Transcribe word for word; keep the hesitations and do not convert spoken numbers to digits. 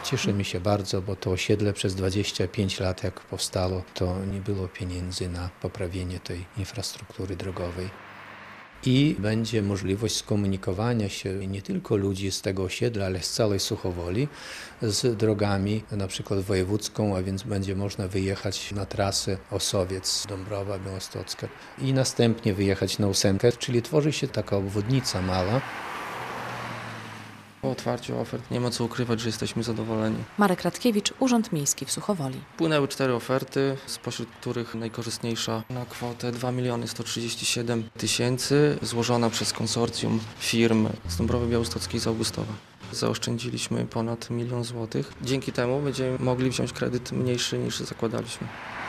Cieszymy się bardzo, bo to osiedle przez dwadzieścia pięć lat jak powstało, to nie było pieniędzy na poprawienie tej infrastruktury drogowej. I będzie możliwość skomunikowania się nie tylko ludzi z tego osiedla, ale z całej Suchowoli z drogami, na przykład wojewódzką, a więc będzie można wyjechać na trasę Osowiec-Dąbrowa Białostocka i następnie wyjechać na ósemkę, czyli tworzy się taka obwodnica mała. Po otwarciu ofert nie ma co ukrywać, że jesteśmy zadowoleni. Marek Radkiewicz, Urząd Miejski w Suchowoli. Płynęły cztery oferty, spośród których najkorzystniejsza na kwotę dwa miliony sto trzydzieści siedem tysięcy, złożona przez konsorcjum firm z Dąbrowy Białostockiej i z Augustowa. Zaoszczędziliśmy ponad milion złotych. Dzięki temu będziemy mogli wziąć kredyt mniejszy niż zakładaliśmy.